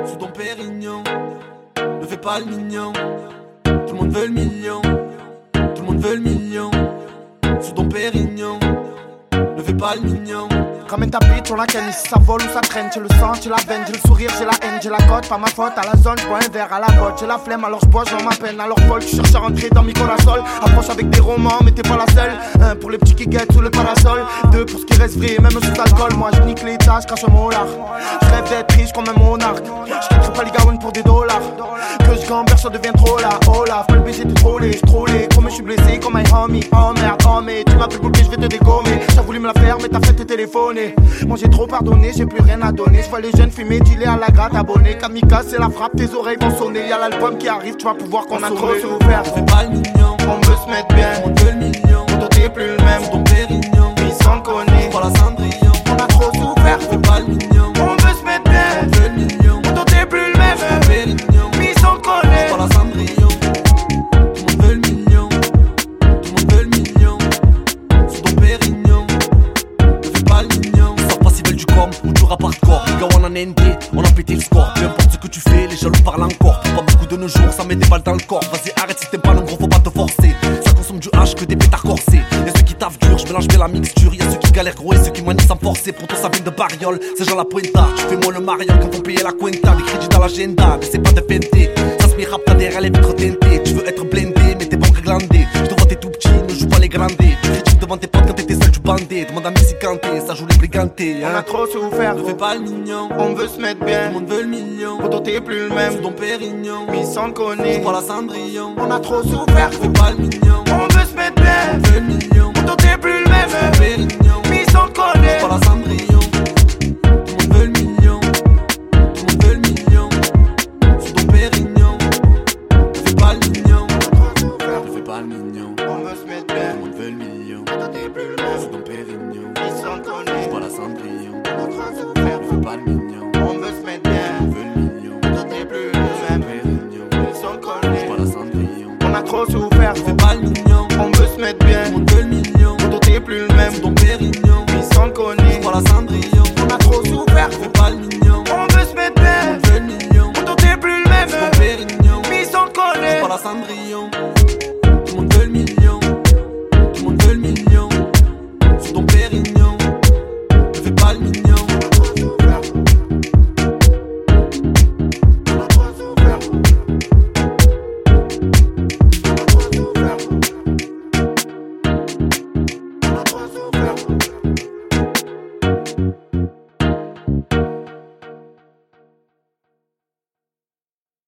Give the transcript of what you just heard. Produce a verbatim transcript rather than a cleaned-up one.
sous ton pérignon. Ne fais pas le mignon. Tout le monde veut le million. Tout le monde veut le million. Sous ton pérignon. Ne fais pas le mignon. Ramène ta bite, on la ken, si ça vole ou ça traîne. J'ai le sang, j'ai la veine, j'ai le sourire, j'ai la haine, j'ai la cote. Pas ma faute, à la zone, j'bois un verre à la botte. J'ai la flemme, alors j'bois, j'en ma peine. Alors Paul, tu cherches à rentrer dans mes corasoles. Approche avec des romans, mais t'es pas la seule. Un pour les petits qui guettent sous le parasol. Deux pour ce qui reste vrai, même sous l'alcool. Moi je nique l'état, j'crache un molar. J'rêve d'être riche comme un monarque. J'quitterai pas les garounes pour des dollars. Que j'gamberge, ça devient trop là. Oh là, faut le baiser, t'es trollé, j'trollé. Comme je suis blessé, comme un homie. Oh merde, oh mais tu m'appelles pour que je vais te dégommer. J'ai voulu me la faire, mais t'as fait te téléphoner. Moi j'ai trop pardonné, j'ai plus rien à donner. Je vois les jeunes fumer, dealer à la gratte, abonné. Kamikaze, c'est la frappe, tes oreilles vont sonner. Y'a l'album qui arrive, tu vas pouvoir qu'on a trop souffert. Fais pas le mignon, on veut se mettre bien. On veut le million, toi t'es plus le même. Ton pérignon, ils s'en connaissent. Pas la Cendrillon, on a trop souffert. Fais pas le mignon, on veut se mettre bien. On veut le million, toi t'es plus le même. Ton pérignon, ils s'en connaissent. Pas la Cendrillon. Tout le monde veut le million, tout le monde veut le million. Sous ton pérignon, ne fais pas le mignon. Sors pas si belle du com ou du rap hardcore. Les gars on en a N D, on a pété le score. Peu importe ce que tu fais, les jaloux parlent encore. Pas beaucoup de nos jours, ça met des balles dans le corps. Vas-y arrête si t'aimes pas le gros, faut pas te forcer. Ça consomme du H que des pétards corsés. Y'a ceux qui taffent dur, je mélange bien la mixture. Y'a ceux qui galèrent gros et ceux qui manient sans forcer. Pour toi ça vient de Bariol, c'est genre la pointa. Tu fais moi le mariole quand on payait la cuenta. Les crédits dans l'agenda, mais c'est pas de feinter. Ça se met rap, t'as derrière les vitres teintées. Tu veux être blindé, mais t'es bon que glandé. Je te vois t'es tout petit, ne joue pas les grandés. Tu critiques devant tes potes quand t'étais seul, tu bandais. Demande à Mexicanté, ça joue les brigantés hein. On a trop souffert, ne fais pas le mignon. On veut se mettre bien, tout le monde veut le million. toi t'es plus le même. Sous ton pérignon, ils s'en connaissent. Pas la Cendrillon, on a trop souffert. ne fais pas le mignon. On veut se mettre bien, on veut le million. toi t'es plus le même. Sous ton pérignon, ils s'en connaissent. Pas la Cendrillon, tout le monde veut le million. Tout le monde veut le million. Sous ton pérignon, ne fais pas le mignon. Ne fais pas le mignon. On veut se mettre bien, tout le monde veut le million. toi t'es plus le même. Sous ton pérignon, ils s'en connaissent. pas la Cendrillon, on a trop souffert. ne fais pas le mignon. On veut se mettre bien, On veut le million. toi t'es plus le même. Pérignon, Ils s'en connaissent. pas la Cendrillon. On a trop souffert. Ne fais pas le mignon. On veut se mettre bien, Tout le monde veut le million. toi t'es plus le même. Sous ton pérignon, Ils s'en connaissent. pas la Cendrillon. On a trop souffert. Ne fais pas le mignon. On veut se mettre bien, On veut le million. toi t'es plus le même. Sous ton pérignon, Ils s'en connaissent. pas la Cendrillon. Tout le monde veut le million. Tout le monde veut le million. Sous ton pérignon, ne fais pas le million.